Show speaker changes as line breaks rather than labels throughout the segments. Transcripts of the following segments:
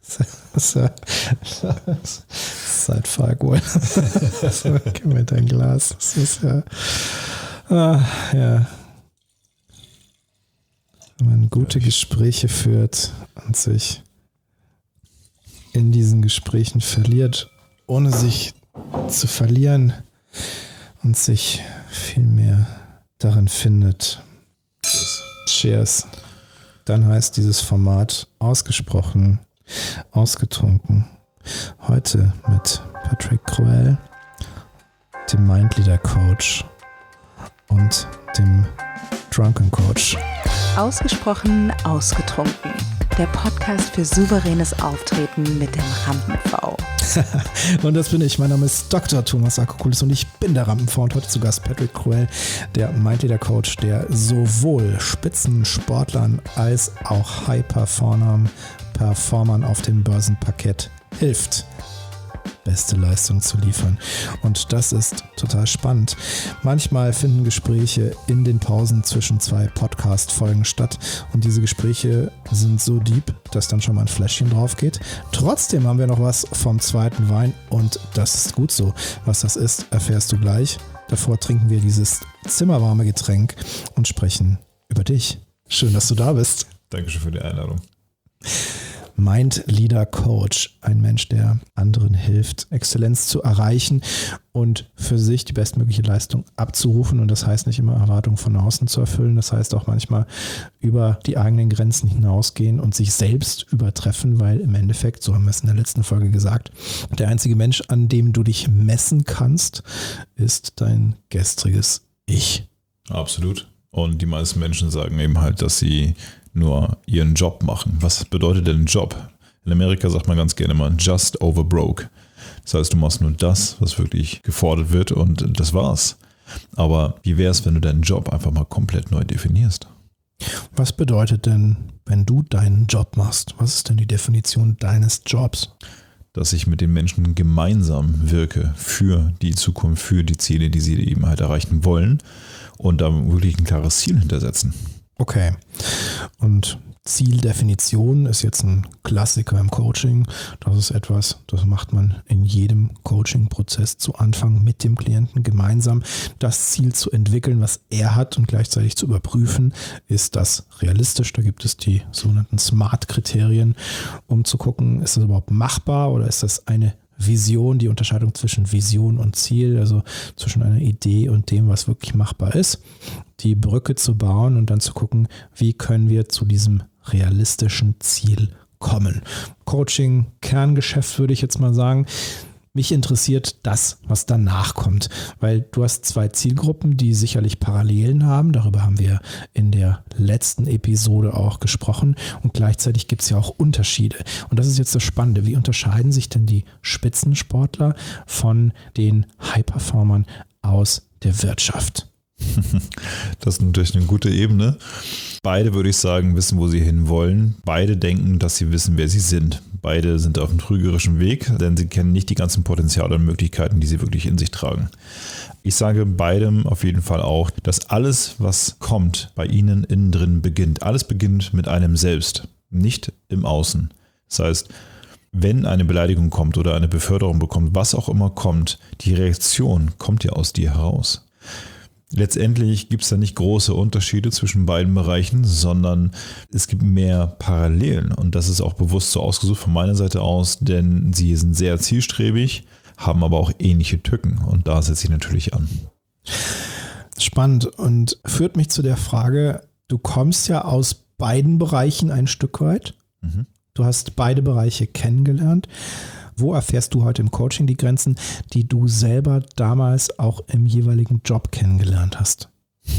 Das ist halt Farquhar. Gib mir dein Glas. Das ist ja. Ja. Wenn man gute Gespräche führt und sich in diesen Gesprächen verliert, ohne sich zu verlieren und sich viel mehr darin findet. Cheers. Dann heißt dieses Format ausgesprochen, ausgetrunken. Heute mit Patrick Cruel, dem Mindleader Coach und dem Drunken Coach.
Ausgesprochen, ausgetrunken. Der Podcast für souveränes Auftreten mit dem Rampen-V.
Und das bin ich. Mein Name ist Dr. Thomas Akokulis und ich bin der Rampen-V und heute zu Gast Patrick Cruel, der Mindleader Coach, der sowohl Spitzensportlern als auch High-Performern auf dem Börsenparkett hilft, beste Leistung zu liefern. Und das ist total spannend. Manchmal finden Gespräche in den Pausen zwischen zwei Podcast-Folgen statt und diese Gespräche sind so deep, dass dann schon mal ein Fläschchen drauf geht. Trotzdem haben wir noch was vom zweiten Wein und das ist gut so. Was das ist, erfährst du gleich. Davor trinken wir dieses zimmerwarme Getränk und sprechen über dich. Schön, dass du da bist.
Dankeschön für die Einladung.
Mindleader Coach, ein Mensch, der anderen hilft, Exzellenz zu erreichen und für sich die bestmögliche Leistung abzurufen. Und das heißt nicht immer Erwartungen von außen zu erfüllen. Das heißt auch manchmal über die eigenen Grenzen hinausgehen und sich selbst übertreffen, weil im Endeffekt, so haben wir es in der letzten Folge gesagt, der einzige Mensch, an dem du dich messen kannst, ist dein gestriges Ich.
Absolut. Und die meisten Menschen sagen eben halt, dass sie nur ihren Job machen. Was bedeutet denn Job? In Amerika sagt man ganz gerne mal just over broke. Das heißt, du machst nur das, was wirklich gefordert wird und das war's. Aber wie wäre es, wenn du deinen Job einfach mal komplett neu definierst?
Was bedeutet denn, wenn du deinen Job machst? Was ist denn die Definition deines Jobs?
Dass ich mit den Menschen gemeinsam wirke für die Zukunft, für die Ziele, die sie eben halt erreichen wollen und da wirklich ein klares Ziel hintersetzen.
Okay. Und Zieldefinition ist jetzt ein Klassiker im Coaching. Das ist etwas, das macht man in jedem Coaching-Prozess zu Anfang mit dem Klienten gemeinsam. Das Ziel zu entwickeln, was er hat und gleichzeitig zu überprüfen, ist das realistisch. Da gibt es die sogenannten SMART-Kriterien, um zu gucken, ist das überhaupt machbar oder ist das eine Vision, die Unterscheidung zwischen Vision und Ziel, also zwischen einer Idee und dem, was wirklich machbar ist, die Brücke zu bauen und dann zu gucken, wie können wir zu diesem realistischen Ziel kommen. Coaching, Kerngeschäft würde ich jetzt mal sagen. Mich interessiert das, was danach kommt, weil du hast zwei Zielgruppen, die sicherlich Parallelen haben. Darüber haben wir in der letzten Episode auch gesprochen und gleichzeitig gibt es ja auch Unterschiede. Und das ist jetzt das Spannende. Wie unterscheiden sich denn die Spitzensportler von den High-Performern aus der Wirtschaft?
Das ist natürlich eine gute Ebene. Beide, würde ich sagen, wissen, wo sie hinwollen. Beide denken, dass sie wissen, wer sie sind. Beide sind auf einem trügerischen Weg, denn sie kennen nicht die ganzen Potenziale und Möglichkeiten, die sie wirklich in sich tragen. Ich sage beidem auf jeden Fall auch, dass alles, was kommt, bei ihnen innen drin beginnt. Alles beginnt mit einem selbst, nicht im Außen. Das heißt, wenn eine Beleidigung kommt oder eine Beförderung bekommt, was auch immer kommt, die Reaktion kommt ja aus dir heraus. Letztendlich gibt es da nicht große Unterschiede zwischen beiden Bereichen, sondern es gibt mehr Parallelen und das ist auch bewusst so ausgesucht von meiner Seite aus, denn sie sind sehr zielstrebig, haben aber auch ähnliche Tücken und da setze ich natürlich an.
Spannend und führt mich zu der Frage, du kommst ja aus beiden Bereichen ein Stück weit. Du hast beide Bereiche kennengelernt. Wo erfährst du heute im Coaching die Grenzen, die du selber damals auch im jeweiligen Job kennengelernt hast?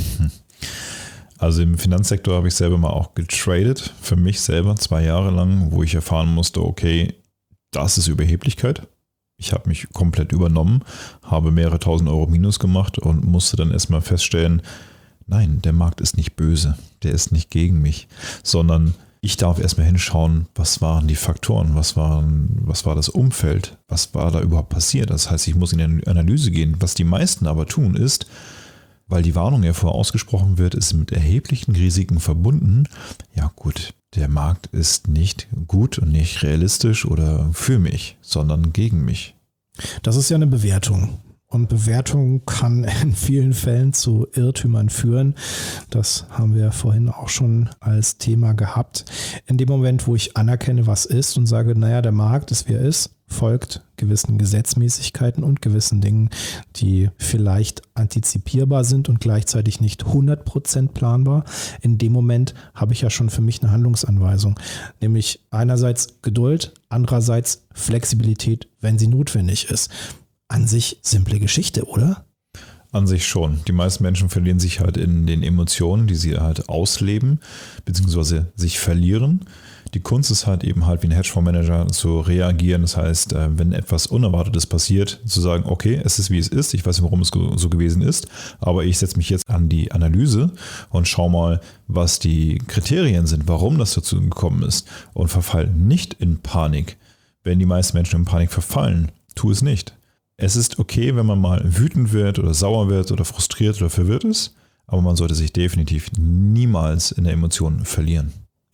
Also im Finanzsektor habe ich selber mal auch getradet, für mich selber 2 Jahre lang, wo ich erfahren musste, okay, das ist Überheblichkeit. Ich habe mich komplett übernommen, habe mehrere tausend Euro Minus gemacht und musste dann erstmal feststellen, nein, der Markt ist nicht böse, der ist nicht gegen mich, sondern ich darf erstmal hinschauen, was waren die Faktoren, was war das Umfeld, was war da überhaupt passiert. Das heißt, ich muss in eine Analyse gehen. Was die meisten aber tun ist, weil die Warnung ja vorher ausgesprochen wird, ist mit erheblichen Risiken verbunden. Ja gut, der Markt ist nicht gut und nicht realistisch oder für mich, sondern gegen mich.
Das ist ja eine Bewertung. Und Bewertung kann in vielen Fällen zu Irrtümern führen. Das haben wir vorhin auch schon als Thema gehabt. In dem Moment, wo ich anerkenne, was ist und sage, naja, der Markt ist, wie er ist, folgt gewissen Gesetzmäßigkeiten und gewissen Dingen, die vielleicht antizipierbar sind und gleichzeitig nicht 100% planbar. In dem Moment habe ich ja schon für mich eine Handlungsanweisung, nämlich einerseits Geduld, andererseits Flexibilität, wenn sie notwendig ist. An sich simple Geschichte, oder?
An sich schon. Die meisten Menschen verlieren sich halt in den Emotionen, die sie halt ausleben, beziehungsweise sich verlieren. Die Kunst ist halt eben halt wie ein Hedgefondsmanager zu reagieren. Das heißt, wenn etwas Unerwartetes passiert, zu sagen, okay, es ist wie es ist, ich weiß nicht, warum es so gewesen ist, aber ich setze mich jetzt an die Analyse und schaue mal, was die Kriterien sind, warum das dazu gekommen ist und verfall nicht in Panik. Wenn die meisten Menschen in Panik verfallen, tu es nicht. Es ist okay, wenn man mal wütend wird oder sauer wird oder frustriert oder verwirrt ist, aber man sollte sich definitiv niemals in der Emotion verlieren.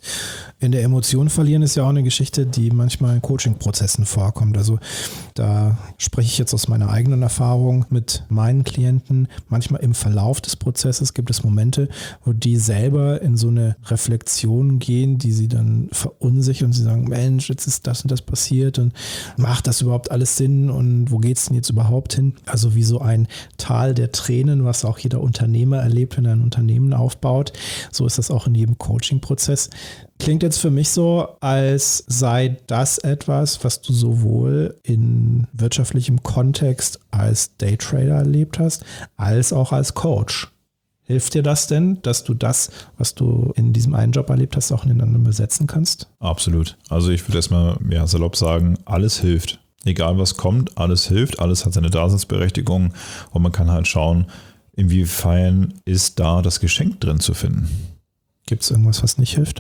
In der Emotion verlieren ist ja auch eine Geschichte, die manchmal in Coaching-Prozessen vorkommt. Also da spreche ich jetzt aus meiner eigenen Erfahrung mit meinen Klienten. Manchmal im Verlauf des Prozesses gibt es Momente, wo die selber in so eine Reflexion gehen, die sie dann verunsichern und sie sagen, Mensch, jetzt ist das und das passiert und macht das überhaupt alles Sinn und wo geht es denn jetzt überhaupt hin? Also wie so ein Tal der Tränen, was auch jeder Unternehmer erlebt, wenn er ein Unternehmen aufbaut. So ist das auch in jedem Coaching-Prozess. Klingt jetzt für mich so, als sei das etwas, was du sowohl in wirtschaftlichem Kontext als Daytrader erlebt hast, als auch als Coach. Hilft dir das denn, dass du das, was du in diesem einen Job erlebt hast, auch ineinander übersetzen kannst?
Absolut. Also ich würde erstmal salopp sagen, alles hilft. Egal was kommt, alles hilft, alles hat seine Daseinsberechtigung und man kann halt schauen, inwiefern ist da das Geschenk drin zu finden.
Gibt es irgendwas, was nicht hilft?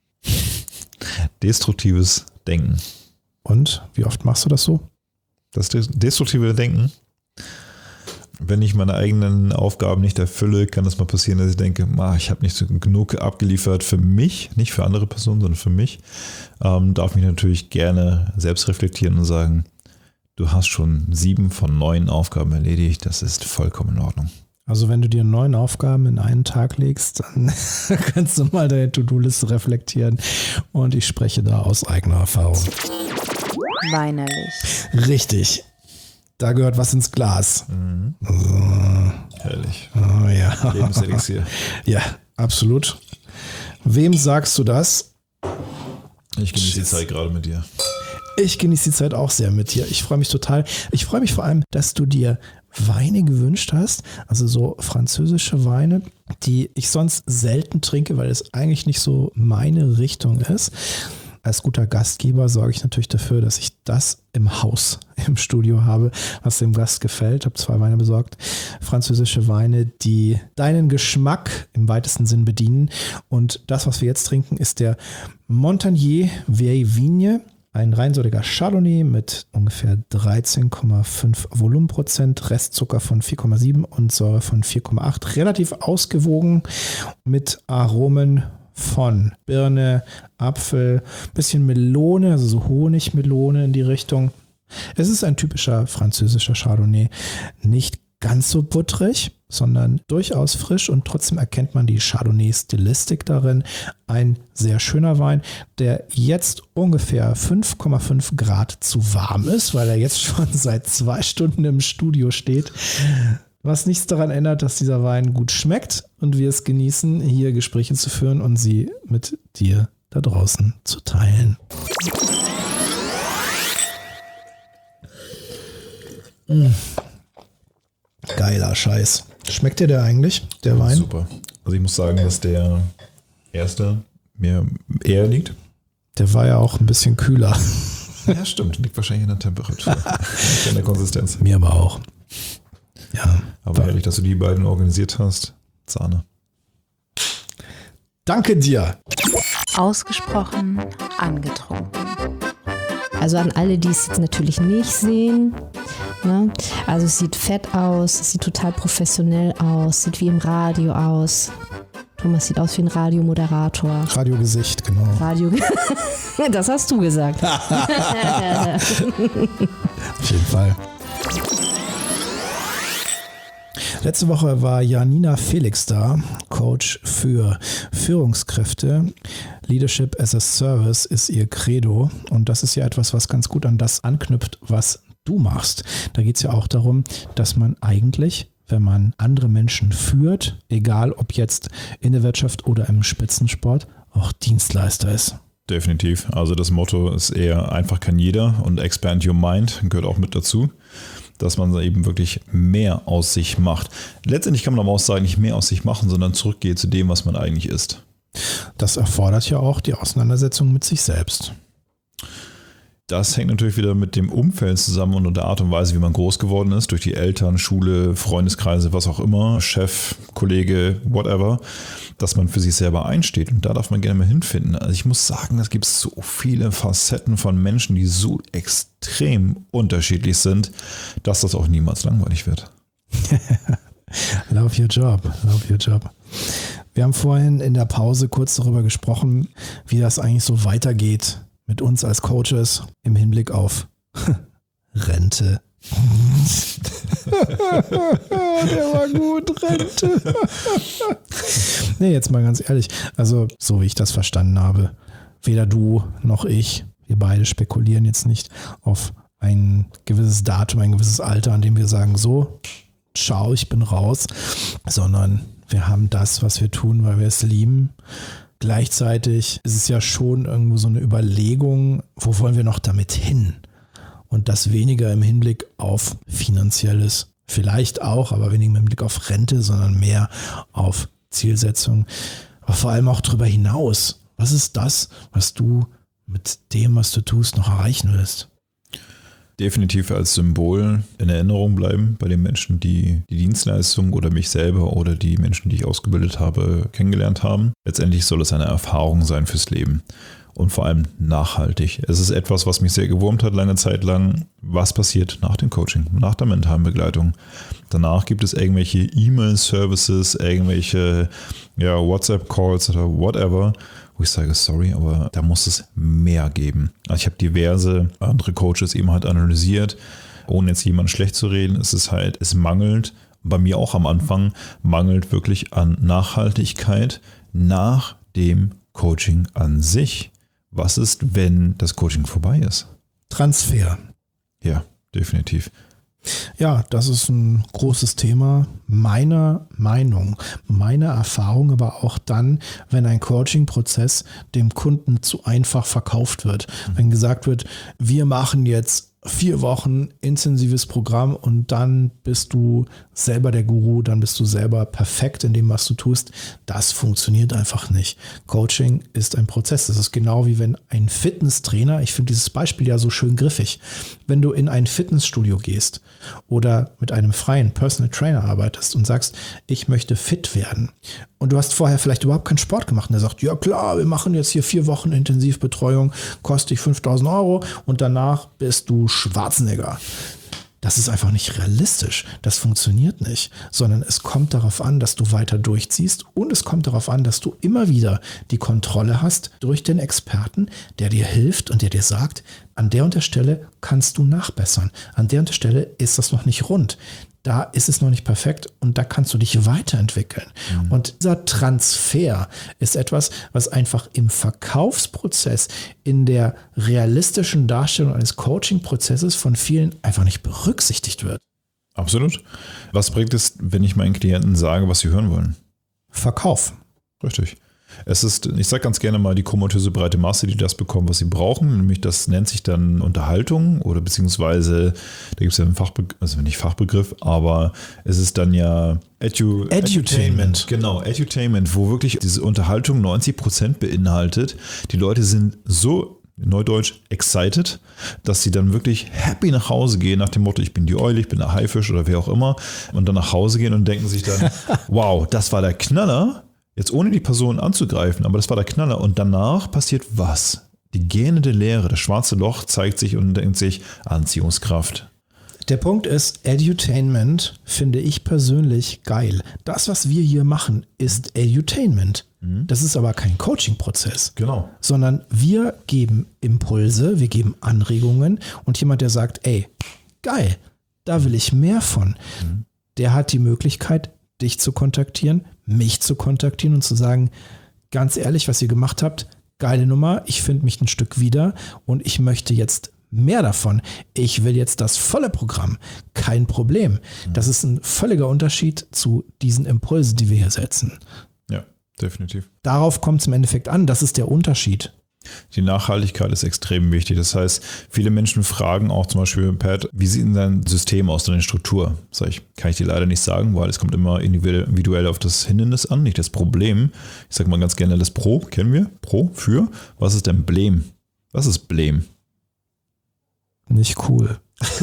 Destruktives Denken.
Und wie oft machst du das so?
Das destruktive Denken. Wenn ich meine eigenen Aufgaben nicht erfülle, kann es mal passieren, dass ich denke, ich habe nicht so genug abgeliefert für mich, nicht für andere Personen, sondern für mich. Darf mich natürlich gerne selbst reflektieren und sagen, du hast schon 7 von 9 Aufgaben erledigt, das ist vollkommen in Ordnung.
Also wenn du dir 9 Aufgaben in einen Tag legst, dann kannst du mal deine To-Do-Liste reflektieren und ich spreche da aus eigener Erfahrung.
Weinerlich.
Richtig. Da gehört was ins Glas.
Mhm. Herrlich.
Oh, ja.
Lebenselixier.
Ja, absolut. Wem sagst du das?
Ich genieße die Zeit gerade mit dir.
Ich genieße die Zeit auch sehr mit dir. Ich freue mich total. Ich freue mich vor allem, dass du dir Weine gewünscht hast, also so französische Weine, die ich sonst selten trinke, weil es eigentlich nicht so meine Richtung ist. Als guter Gastgeber sorge ich natürlich dafür, dass ich das im Haus, im Studio habe, was dem Gast gefällt. Ich habe 2 Weine besorgt, französische Weine, die deinen Geschmack im weitesten Sinn bedienen. Und das, was wir jetzt trinken, ist der Montagnier Vieille Vigne. Ein reinsortiger Chardonnay mit ungefähr 13,5 Volumenprozent, Restzucker von 4,7 und Säure von 4,8. Relativ ausgewogen mit Aromen von Birne, Apfel, bisschen Melone, also so Honigmelone in die Richtung. Es ist ein typischer französischer Chardonnay. Nicht ganz so butterig, sondern durchaus frisch und trotzdem erkennt man die Chardonnay-Stilistik darin. Ein sehr schöner Wein, der jetzt ungefähr 5,5 Grad zu warm ist, weil er jetzt schon seit 2 Stunden im Studio steht. Was nichts daran ändert, dass dieser Wein gut schmeckt und wir es genießen, hier Gespräche zu führen und sie mit dir da draußen zu teilen. Geiler Scheiß. Schmeckt dir der eigentlich, der Wein?
Super. Also ich muss sagen, dass der erste mir eher liegt.
Der war ja auch ein bisschen kühler.
Ja, stimmt. Liegt wahrscheinlich in der Temperatur. Nicht in der Konsistenz.
Mir aber auch. Ja.
Aber herrlich, dass du die beiden organisiert hast. Sahne.
Danke dir.
Ausgesprochen angetrunken.
Also an alle, die es jetzt natürlich nicht sehen. Ne? Also es sieht fett aus, es sieht total professionell aus, sieht wie im Radio aus. Thomas sieht aus wie ein Radiomoderator.
Radiogesicht, genau.
Das hast du gesagt.
Auf jeden Fall. Letzte Woche war Janina Felix da, Coach für Führungskräfte. Leadership as a Service ist ihr Credo und das ist ja etwas, was ganz gut an das anknüpft, was du machst. Da geht es ja auch darum, dass man eigentlich, wenn man andere Menschen führt, egal ob jetzt in der Wirtschaft oder im Spitzensport, auch Dienstleister ist.
Definitiv. Also das Motto ist eher einfach kann jeder und expand your mind gehört auch mit dazu, dass man eben wirklich mehr aus sich macht. Letztendlich kann man aber auch sagen, nicht mehr aus sich machen, sondern zurückgeht zu dem, was man eigentlich ist.
Das erfordert ja auch die Auseinandersetzung mit sich selbst.
Das hängt natürlich wieder mit dem Umfeld zusammen und der Art und Weise, wie man groß geworden ist, durch die Eltern, Schule, Freundeskreise, was auch immer, Chef, Kollege, whatever, dass man für sich selber einsteht. Und da darf man gerne mal hinfinden. Also ich muss sagen, es gibt so viele Facetten von Menschen, die so extrem unterschiedlich sind, dass das auch niemals langweilig wird.
Love your job, love your job. Wir haben vorhin in der Pause kurz darüber gesprochen, wie das eigentlich so weitergeht mit uns als Coaches im Hinblick auf Rente. Der war gut, Rente. Nee, jetzt mal ganz ehrlich, also so wie ich das verstanden habe, weder du noch ich, wir beide spekulieren jetzt nicht auf ein gewisses Datum, ein gewisses Alter, an dem wir sagen, so, ciao, ich bin raus, sondern wir haben das, was wir tun, weil wir es lieben. Gleichzeitig ist es ja schon irgendwo so eine Überlegung, wo wollen wir noch damit hin? Und das weniger im Hinblick auf Finanzielles, vielleicht auch, aber weniger im Hinblick auf Rente, sondern mehr auf Zielsetzung. Aber vor allem auch darüber hinaus. Was ist das, was du mit dem, was du tust, noch erreichen willst?
Definitiv als Symbol in Erinnerung bleiben bei den Menschen, die die Dienstleistung oder mich selber oder die Menschen, die ich ausgebildet habe, kennengelernt haben. Letztendlich soll es eine Erfahrung sein fürs Leben und vor allem nachhaltig. Es ist etwas, was mich sehr gewurmt hat lange Zeit lang. Was passiert nach dem Coaching, nach der mentalen Begleitung? Danach gibt es irgendwelche E-Mail-Services, irgendwelche WhatsApp-Calls oder whatever, wo ich sage, sorry, aber da muss es mehr geben. Also ich habe diverse andere Coaches eben halt analysiert, ohne jetzt jemanden schlecht zu reden. Es mangelt, bei mir auch am Anfang, mangelt wirklich an Nachhaltigkeit nach dem Coaching an sich. Was ist, wenn das Coaching vorbei ist?
Transfer.
Ja, definitiv.
Ja, das ist ein großes Thema meiner Meinung, meiner Erfahrung, aber auch dann, wenn ein Coaching-Prozess dem Kunden zu einfach verkauft wird. Wenn gesagt wird, wir machen jetzt 4 Wochen intensives Programm und dann bist du selber der Guru, dann bist du selber perfekt in dem, was du tust. Das funktioniert einfach nicht. Coaching ist ein Prozess. Das ist genau wie wenn ein Fitnesstrainer, ich finde dieses Beispiel ja so schön griffig, wenn du in ein Fitnessstudio gehst oder mit einem freien Personal Trainer arbeitest und sagst, ich möchte fit werden und du hast vorher vielleicht überhaupt keinen Sport gemacht und der sagt, ja klar, wir machen jetzt hier 4 Wochen Intensivbetreuung, kostet dich 5.000 € und danach bist du Schwarzenegger. Das ist einfach nicht realistisch. Das funktioniert nicht, sondern es kommt darauf an, dass du weiter durchziehst und es kommt darauf an, dass du immer wieder die Kontrolle hast durch den Experten, der dir hilft und der dir sagt, an der und der Stelle kannst du nachbessern. An der und der Stelle ist das noch nicht rund. Da ist es noch nicht perfekt und da kannst du dich weiterentwickeln. Und dieser Transfer ist etwas, was einfach im Verkaufsprozess, in der realistischen Darstellung eines Coaching-Prozesses von vielen einfach nicht berücksichtigt wird.
Absolut. Was bringt es, wenn ich meinen Klienten sage, was sie hören wollen?
Verkauf.
Richtig. Es ist, ich sage ganz gerne mal, die komatöse breite Masse, die das bekommen, was sie brauchen. Nämlich das nennt sich dann Unterhaltung oder beziehungsweise, da gibt es ja einen Fachbegriff, also nicht Fachbegriff, aber es ist dann ja Edutainment. Genau, Edutainment, wo wirklich diese Unterhaltung 90% beinhaltet. Die Leute sind so, neudeutsch, excited, dass sie dann wirklich happy nach Hause gehen, nach dem Motto, ich bin die Eule, ich bin der Haifisch oder wer auch immer. Und dann nach Hause gehen und denken sich dann, wow, das war der Knaller. Jetzt ohne die Person anzugreifen, aber das war der Knaller. Und danach passiert was? Die gähnende Leere, das schwarze Loch zeigt sich und denkt sich, Anziehungskraft.
Der Punkt ist, Edutainment finde ich persönlich geil. Das, was wir hier machen, ist Edutainment. Das ist aber kein Coaching-Prozess.
Genau.
Sondern wir geben Impulse, wir geben Anregungen und jemand, der sagt, ey, geil, da will ich mehr von, der hat die Möglichkeit, dich zu kontaktieren, mich zu kontaktieren und zu sagen, ganz ehrlich, was ihr gemacht habt, geile Nummer, ich finde mich ein Stück wieder und ich möchte jetzt mehr davon. Ich will jetzt das volle Programm. Kein Problem. Das ist ein völliger Unterschied zu diesen Impulsen, die wir hier setzen.
Ja, definitiv.
Darauf kommt es im Endeffekt an. Das ist der Unterschied.
Die Nachhaltigkeit ist extrem wichtig. Das heißt, viele Menschen fragen auch zum Beispiel, Pat, wie sieht denn dein System aus, deine Struktur? Sag ich, kann ich dir leider nicht sagen, weil es kommt immer individuell auf das Hindernis an, nicht das Problem. Ich sage mal ganz gerne das Pro, kennen wir? Pro, für. Was ist denn Blem? Was ist Blem?
Nicht cool.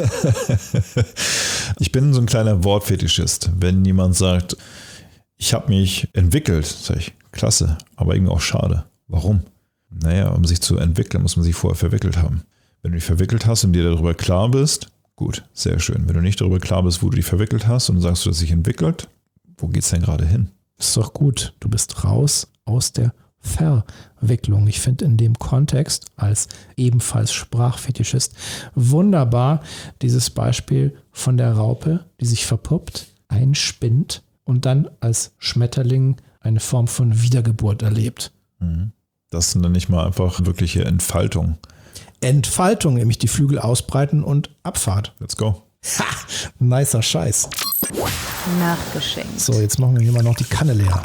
Ich bin so ein kleiner Wortfetischist. Wenn jemand sagt, ich habe mich entwickelt, sage ich, klasse, aber irgendwie auch schade. Warum? Naja, um sich zu entwickeln, muss man sich vorher verwickelt haben. Wenn du dich verwickelt hast und dir darüber klar bist, gut, sehr schön. Wenn du nicht darüber klar bist, wo du dich verwickelt hast und sagst, du hast dich entwickelt, wo geht's denn gerade hin?
Ist doch gut. Du bist raus aus der Verwicklung. Ich finde in dem Kontext als ebenfalls Sprachfetischist wunderbar dieses Beispiel von der Raupe, die sich verpuppt, einspinnt und dann als Schmetterling eine Form von Wiedergeburt erlebt.
Das sind dann nicht mal einfach wirkliche Entfaltung.
Entfaltung, nämlich die Flügel ausbreiten und Abfahrt.
Let's go.
Ha, nicer Scheiß.
Nachgeschenkt.
So, jetzt machen wir hier mal noch die Kanne leer.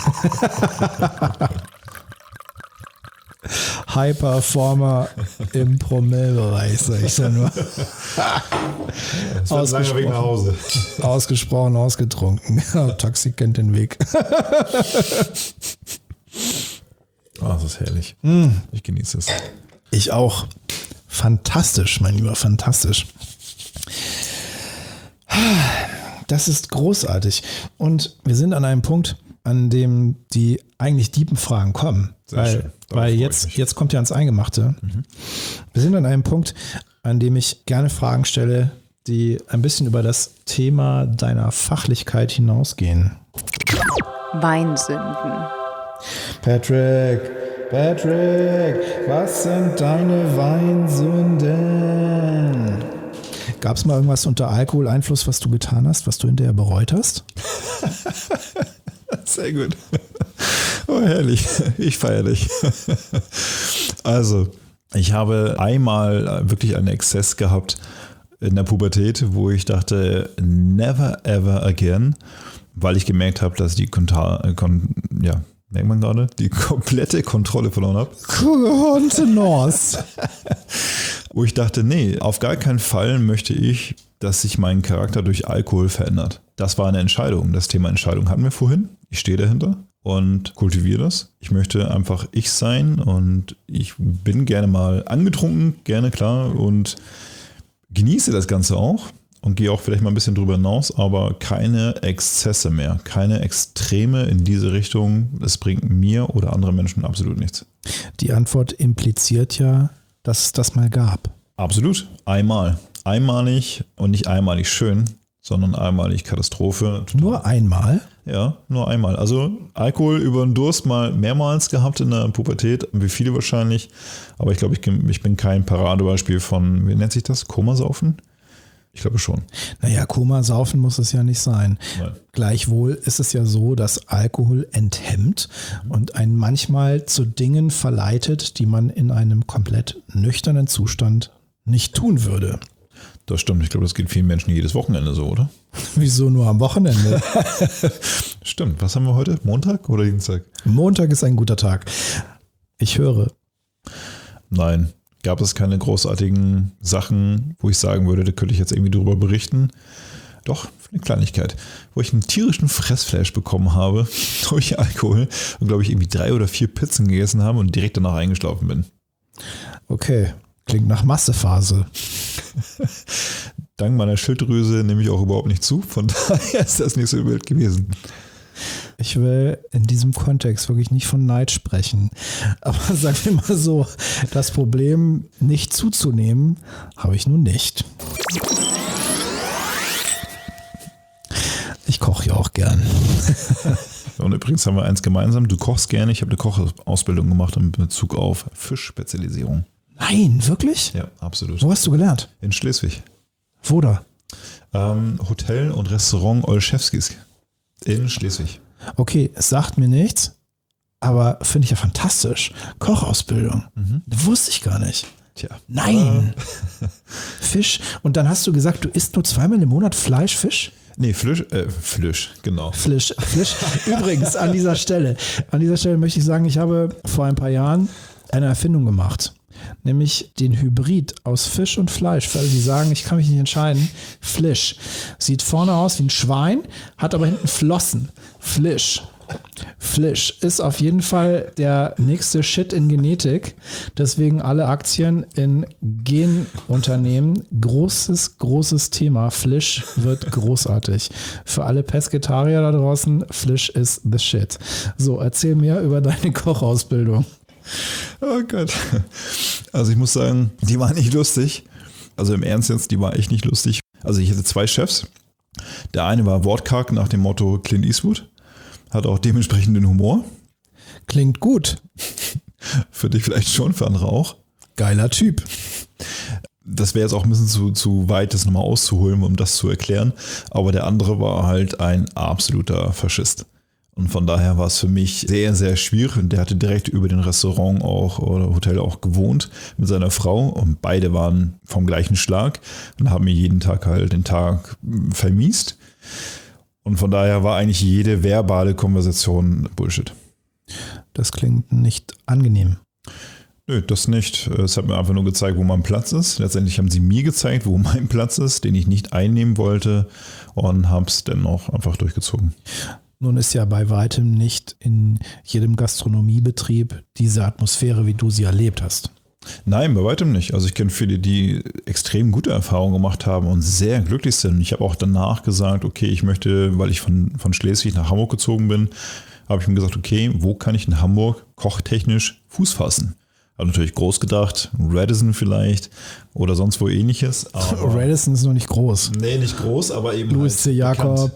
High Performer im Promillebereich, sag ich ja nur.
Langer Weg nach Hause.
Ausgesprochen, ausgetrunken. Ja, Taxi kennt den Weg.
Das ist herrlich. Ich genieße es.
Ich auch. Fantastisch, mein Lieber, fantastisch. Das ist großartig. Und wir sind an einem Punkt, an dem die eigentlich tiefen Fragen kommen. Weil jetzt kommt ja ans Eingemachte. Wir sind an einem Punkt, an dem ich gerne Fragen stelle, die ein bisschen über das Thema deiner Fachlichkeit hinausgehen.
Weinsünden.
Patrick, was sind deine Weinsünden? Gab es mal irgendwas unter Alkoholeinfluss, was du getan hast, was du hinterher bereut hast?
Sehr gut. Oh, herrlich. Ich feiere dich. Also, ich habe einmal wirklich einen Exzess gehabt in der Pubertät, wo ich dachte, never ever again, weil ich gemerkt habe, dass die die komplette Kontrolle verloren habe.
Kontenance.
Wo ich dachte, nee, auf gar keinen Fall möchte ich, dass sich mein Charakter durch Alkohol verändert. Das war eine Entscheidung. Das Thema Entscheidung hatten wir vorhin. Ich stehe dahinter und kultiviere das. Ich möchte einfach ich sein und ich bin gerne mal angetrunken, gerne klar, und genieße das Ganze auch und gehe auch vielleicht mal ein bisschen drüber hinaus, aber keine Exzesse mehr, keine Extreme in diese Richtung. Es bringt mir oder anderen Menschen absolut nichts.
Die Antwort impliziert ja, dass es das mal gab.
Absolut. Einmal. Einmalig und nicht einmalig schön, sondern einmalig Katastrophe.
Nur einmal?
Ja, nur einmal. Also Alkohol über den Durst mal mehrmals gehabt in der Pubertät, wie viele wahrscheinlich. Aber ich glaube, ich bin kein Paradebeispiel von, wie nennt sich das? Komasaufen? Ich glaube schon.
Naja, Komasaufen muss es ja nicht sein.
Nein.
Gleichwohl ist es ja so, dass Alkohol enthemmt und einen manchmal zu Dingen verleitet, die man in einem komplett nüchternen Zustand nicht tun würde.
Das stimmt. Ich glaube, das geht vielen Menschen jedes Wochenende so, oder?
Wieso nur am Wochenende?
Stimmt. Was haben wir heute? Montag oder Dienstag?
Montag ist ein guter Tag. Ich höre.
Nein. Gab es keine großartigen Sachen, wo ich sagen würde, da könnte ich jetzt irgendwie drüber berichten. Doch, eine Kleinigkeit, wo ich einen tierischen Fressflash bekommen habe durch Alkohol und glaube ich irgendwie 3 oder 4 Pizzen gegessen habe und direkt danach eingeschlafen bin.
Okay, klingt nach Massephase.
Dank meiner Schilddrüse nehme ich auch überhaupt nicht zu, von daher ist das nicht so wild gewesen.
Ich will in diesem Kontext wirklich nicht von Neid sprechen. Aber sagen wir mal so, das Problem, nicht zuzunehmen, habe ich nun nicht. koche ja auch gern.
Und übrigens haben wir eins gemeinsam. Du kochst gerne. Ich habe eine Kochausbildung gemacht in Bezug auf Fischspezialisierung.
Nein, wirklich?
Ja, absolut.
Wo hast du gelernt?
In Schleswig.
Wo da?
Hotel und Restaurant Olszewskis in Schleswig.
Okay, es sagt mir nichts, aber finde ich ja fantastisch. Kochausbildung. Wusste ich gar nicht.
Tja.
Nein. Fisch. Und dann hast du gesagt, du isst nur 2-mal im Monat Fleisch, Fisch?
Nee, Flisch, genau.
Flisch. Übrigens, an dieser Stelle möchte ich sagen, ich habe vor ein paar Jahren eine Erfindung gemacht. Nämlich den Hybrid aus Fisch und Fleisch. Für alle, die sagen, ich kann mich nicht entscheiden. Flisch. Sieht vorne aus wie ein Schwein, hat aber hinten Flossen. Flisch ist auf jeden Fall der nächste Shit in Genetik. Deswegen alle Aktien in Genunternehmen. Großes Thema. Flisch wird großartig. Für alle Pesketarier da draußen, Flisch ist the shit. So, erzähl mir über deine Kochausbildung.
Oh Gott. Also ich muss sagen, die war nicht lustig. Also im Ernst jetzt, die war echt nicht lustig. Also ich hatte 2 Chefs. Der eine war wortkarg nach dem Motto Clint Eastwood. Hat auch dementsprechend den Humor.
Klingt gut.
Für dich vielleicht schon, für andere auch.
Geiler Typ.
Das wäre jetzt auch ein bisschen zu weit, das nochmal auszuholen, um das zu erklären. Aber der andere war halt ein absoluter Faschist. Und von daher war es für mich sehr, sehr schwierig. Und der hatte direkt über den Restaurant auch oder Hotel auch gewohnt mit seiner Frau. Und beide waren vom gleichen Schlag und haben mir jeden Tag halt den Tag vermiest. Und von daher war eigentlich jede verbale Konversation Bullshit.
Das klingt nicht angenehm.
Nö, das nicht. Es hat mir einfach nur gezeigt, wo mein Platz ist. Letztendlich haben sie mir gezeigt, wo mein Platz ist, den ich nicht einnehmen wollte, und habe es dennoch einfach durchgezogen.
Nun ist ja bei weitem nicht in jedem Gastronomiebetrieb diese Atmosphäre, wie du sie erlebt hast.
Nein, bei weitem nicht. Also ich kenne viele, die extrem gute Erfahrungen gemacht haben und sehr glücklich sind. Ich habe auch danach gesagt, okay, ich möchte, weil ich von Schleswig nach Hamburg gezogen bin, habe ich mir gesagt, okay, wo kann ich in Hamburg kochtechnisch Fuß fassen? Habe natürlich groß gedacht, Radisson vielleicht oder sonst wo ähnliches.
Radisson ist noch nicht groß.
Nee, nicht groß, aber eben
Louis C. Jakob,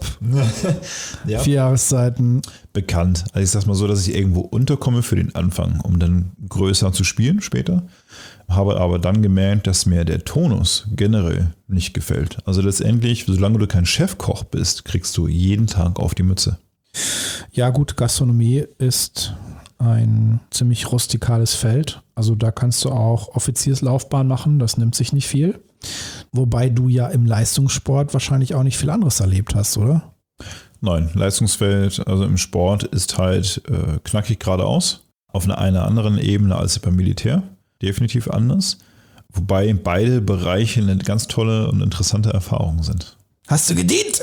ja.
4 Jahreszeiten.
Bekannt. Also ich sag's mal so, dass ich irgendwo unterkomme für den Anfang, um dann größer zu spielen später. Habe aber dann gemerkt, dass mir der Tonus generell nicht gefällt. Also letztendlich, solange du kein Chefkoch bist, kriegst du jeden Tag auf die Mütze.
Ja gut, Gastronomie ist ein ziemlich rustikales Feld. Also da kannst du auch Offizierslaufbahn machen, das nimmt sich nicht viel. Wobei du ja im Leistungssport wahrscheinlich auch nicht viel anderes erlebt hast, oder?
Nein, Leistungsfeld, also im Sport ist halt knackig geradeaus. Auf einer anderen Ebene als beim Militär. Definitiv anders. Wobei beide Bereiche eine ganz tolle und interessante Erfahrung sind.
Hast du gedient?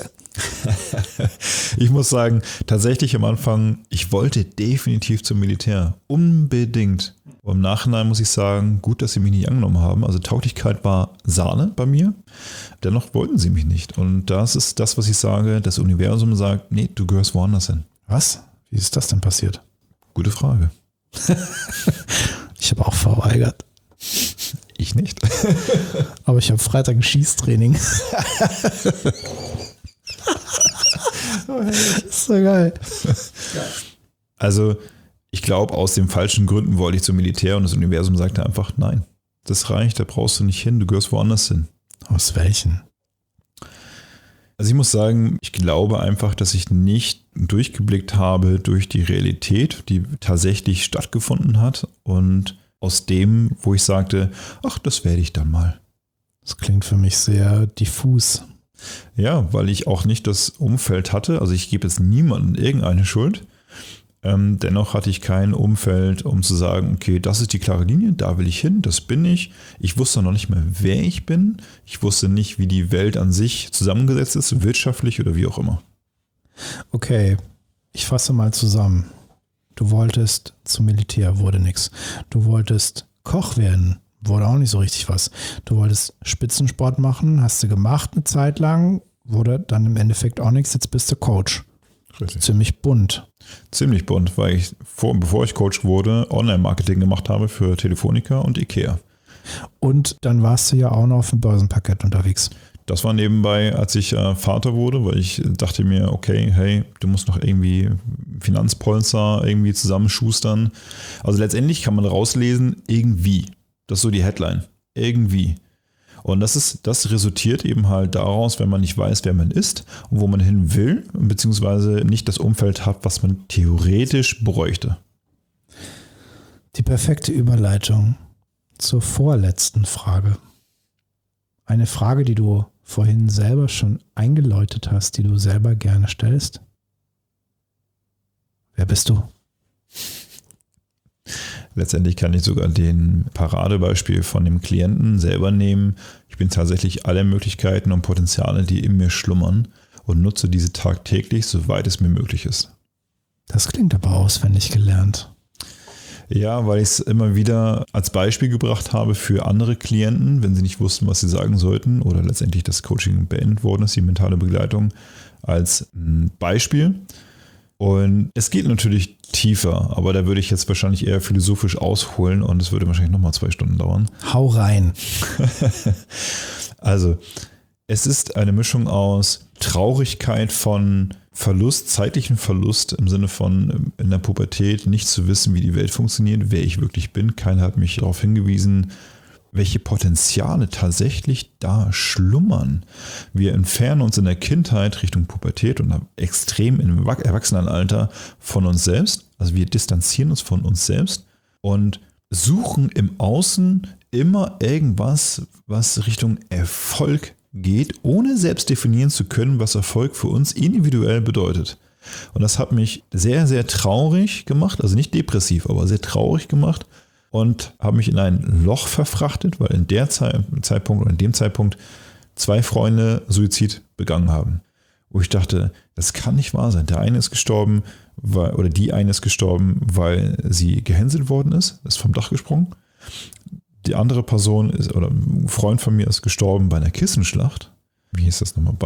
Ich muss sagen, tatsächlich am Anfang, ich wollte definitiv zum Militär. Unbedingt. Und im Nachhinein muss ich sagen, gut, dass sie mich nicht angenommen haben. Also Tauglichkeit war Sahne bei mir. Dennoch wollten sie mich nicht. Und das ist das, was ich sage. Das Universum sagt, nee, du gehörst woanders hin.
Was? Wie ist das denn passiert?
Gute Frage.
Ich habe auch verweigert.
Ich nicht.
Aber ich habe Freitag ein Schießtraining. Das ist so geil.
Also ich glaube, aus den falschen Gründen wollte ich zum Militär und das Universum sagte einfach, nein, das reicht, da brauchst du nicht hin, du gehörst woanders hin.
Aus welchen?
Also ich muss sagen, ich glaube einfach, dass ich nicht durchgeblickt habe durch die Realität, die tatsächlich stattgefunden hat, und aus dem, wo ich sagte, ach, das werde ich dann mal.
Das klingt für mich sehr diffus.
Ja, weil ich auch nicht das Umfeld hatte, also ich gebe jetzt niemandem irgendeine Schuld. Dennoch hatte ich kein Umfeld, um zu sagen, okay, das ist die klare Linie, da will ich hin, das bin ich. Ich wusste noch nicht mehr, wer ich bin. Ich wusste nicht, wie die Welt an sich zusammengesetzt ist, wirtschaftlich oder wie auch immer.
Okay, ich fasse mal zusammen. Du wolltest zum Militär, wurde nichts. Du wolltest Koch werden, wurde auch nicht so richtig was. Du wolltest Spitzensport machen, hast du gemacht eine Zeit lang, wurde dann im Endeffekt auch nichts, jetzt bist du Coach.
Richtig.
Ziemlich bunt.
Ziemlich bunt, weil ich, bevor ich Coach wurde, Online-Marketing gemacht habe für Telefonica und Ikea.
Und dann warst du ja auch noch auf dem Börsenparkett unterwegs.
Das war nebenbei, als ich Vater wurde, weil ich dachte mir, okay, hey, du musst noch irgendwie Finanzpolster irgendwie zusammenschustern. Also letztendlich kann man rauslesen, irgendwie. Das ist so die Headline. Irgendwie. Und das resultiert eben halt daraus, wenn man nicht weiß, wer man ist und wo man hin will, beziehungsweise nicht das Umfeld hat, was man theoretisch bräuchte.
Die perfekte Überleitung zur vorletzten Frage. Eine Frage, die du vorhin selber schon eingeläutet hast, die du selber gerne stellst. Wer bist du?
Letztendlich kann ich sogar den Paradebeispiel von dem Klienten selber nehmen. Ich bin tatsächlich alle Möglichkeiten und Potenziale, die in mir schlummern, und nutze diese tagtäglich, soweit es mir möglich ist.
Das klingt aber auswendig gelernt.
Ja, weil ich es immer wieder als Beispiel gebracht habe für andere Klienten, wenn sie nicht wussten, was sie sagen sollten oder letztendlich das Coaching beendet worden ist, die mentale Begleitung, als Beispiel. Und es geht natürlich tiefer, aber da würde ich jetzt wahrscheinlich eher philosophisch ausholen und es würde wahrscheinlich nochmal 2 Stunden dauern.
Hau rein.
Also, es ist eine Mischung aus Traurigkeit von Verlust, zeitlichen Verlust im Sinne von in der Pubertät nicht zu wissen, wie die Welt funktioniert, wer ich wirklich bin. Keiner hat mich darauf hingewiesen, welche Potenziale tatsächlich da schlummern. Wir entfernen uns in der Kindheit Richtung Pubertät und extrem im Erwachsenenalter von uns selbst. Also wir distanzieren uns von uns selbst und suchen im Außen immer irgendwas, was Richtung Erfolg geht, ohne selbst definieren zu können, was Erfolg für uns individuell bedeutet. Und das hat mich sehr, sehr traurig gemacht, also nicht depressiv, aber sehr traurig gemacht und habe mich in ein Loch verfrachtet, weil in dem Zeitpunkt 2 Freunde Suizid begangen haben. Wo ich dachte, das kann nicht wahr sein. Der eine ist gestorben, die eine ist gestorben, weil sie gehänselt worden ist vom Dach gesprungen. Die andere Person oder ein Freund von mir ist gestorben bei einer Kissenschlacht. Wie hieß das nochmal?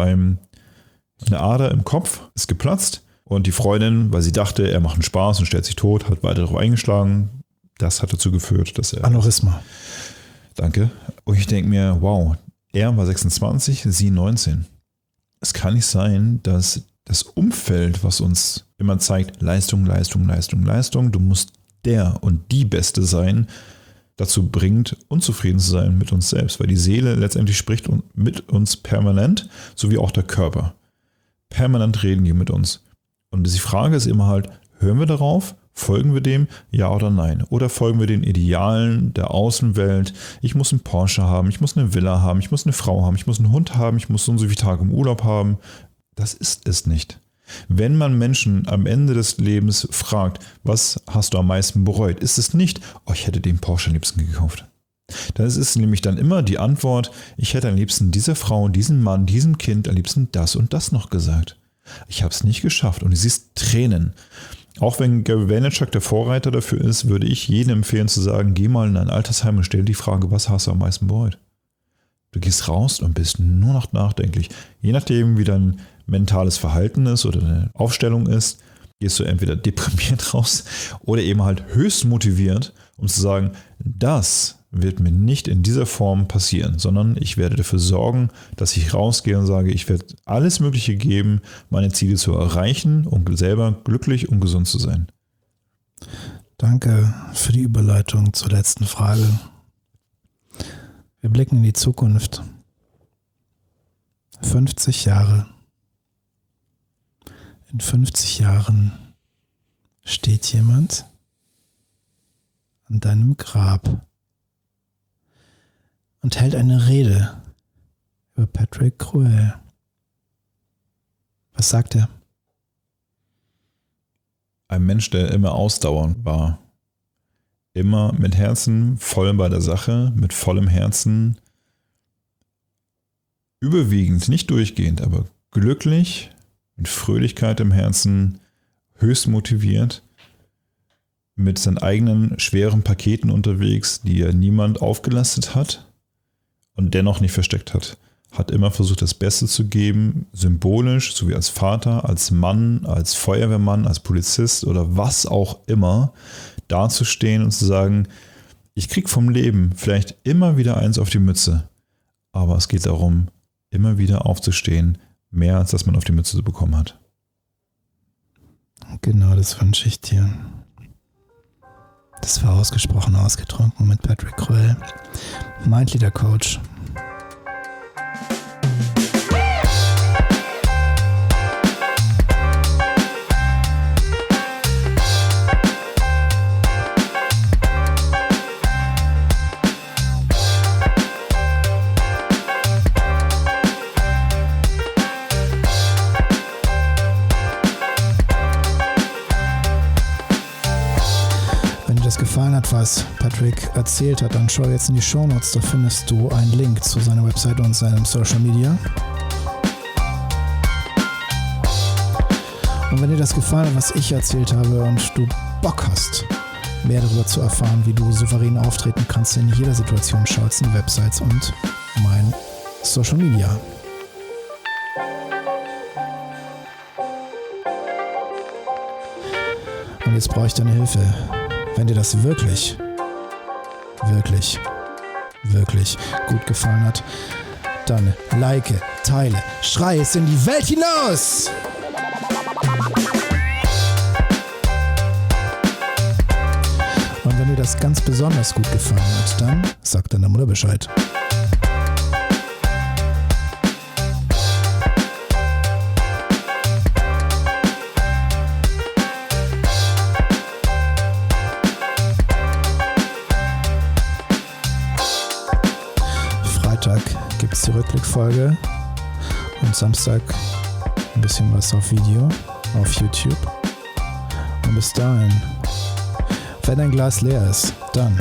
Eine Ader im Kopf ist geplatzt und die Freundin, weil sie dachte, er macht einen Spaß und stellt sich tot, hat weiter darauf eingeschlagen. Das hat dazu geführt, dass er...
Aneurysma.
Danke. Und ich denke mir, wow, er war 26, sie 19. Es kann nicht sein, dass das Umfeld, was uns immer zeigt, Leistung, Leistung, Leistung, Leistung, du musst der und die Beste sein, dazu bringt, unzufrieden zu sein mit uns selbst, weil die Seele letztendlich spricht mit uns permanent, sowie auch der Körper. Permanent reden die mit uns. Und die Frage ist immer halt, hören wir darauf, folgen wir dem, ja oder nein? Oder folgen wir den Idealen der Außenwelt, ich muss einen Porsche haben, ich muss eine Villa haben, ich muss eine Frau haben, ich muss einen Hund haben, ich muss so und so viele Tage im Urlaub haben. Das ist es nicht. Wenn man Menschen am Ende des Lebens fragt, was hast du am meisten bereut, ist es nicht, oh, ich hätte den Porsche am liebsten gekauft. Das ist nämlich dann immer die Antwort, ich hätte am liebsten dieser Frau, diesem Mann, diesem Kind am liebsten das und das noch gesagt. Ich habe es nicht geschafft und du siehst Tränen. Auch wenn Gary Vaynerchuk der Vorreiter dafür ist, würde ich jedem empfehlen zu sagen, geh mal in ein Altersheim und stell die Frage, was hast du am meisten bereut? Du gehst raus und bist nur noch nachdenklich. Je nachdem, wie dein mentales Verhalten ist oder eine Aufstellung ist, gehst du entweder deprimiert raus oder eben halt höchst motiviert, um zu sagen, das wird mir nicht in dieser Form passieren, sondern ich werde dafür sorgen, dass ich rausgehe und sage, ich werde alles Mögliche geben, meine Ziele zu erreichen und selber glücklich und gesund zu sein.
Danke für die Überleitung zur letzten Frage. Wir blicken in die Zukunft. 50 Jahre. In 50 Jahren steht jemand an deinem Grab und hält eine Rede über Patrick Cruel. Was sagt er?
Ein Mensch, der immer ausdauernd war. Immer mit Herzen voll bei der Sache, mit vollem Herzen. Überwiegend, nicht durchgehend, aber glücklich, mit Fröhlichkeit im Herzen, höchst motiviert, mit seinen eigenen schweren Paketen unterwegs, die er niemand aufgelastet hat und dennoch nicht versteckt hat. Hat immer versucht, das Beste zu geben, symbolisch, sowie als Vater, als Mann, als Feuerwehrmann, als Polizist oder was auch immer, dazustehen und zu sagen, ich krieg vom Leben vielleicht immer wieder eins auf die Mütze, aber es geht darum, immer wieder aufzustehen, mehr als dass man auf die Mütze bekommen hat.
Genau, das wünsche ich dir. Das war ausgesprochen ausgetrunken mit Patrick Crowell, Mindleader Coach. Gefallen hat, was Patrick erzählt hat, dann schau jetzt in die Shownotes, da findest du einen Link zu seiner Website und seinem Social Media. Und wenn dir das gefallen hat, was ich erzählt habe und du Bock hast, mehr darüber zu erfahren, wie du souverän auftreten kannst in jeder Situation, schau jetzt in die Websites und mein Social Media. Und jetzt brauche ich deine Hilfe. Wenn dir das wirklich gut gefallen hat, dann like, teile, schrei es in die Welt hinaus! Und wenn dir das ganz besonders gut gefallen hat, dann sag deiner Mutter Bescheid. Freitag gibt es die Rückblickfolge und Samstag ein bisschen was auf Video auf YouTube. Und bis dahin, wenn dein Glas leer ist, dann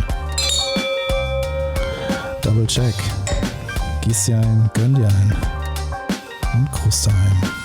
Double check, gieß dir ein, gönn dir ein und Gruß daheim.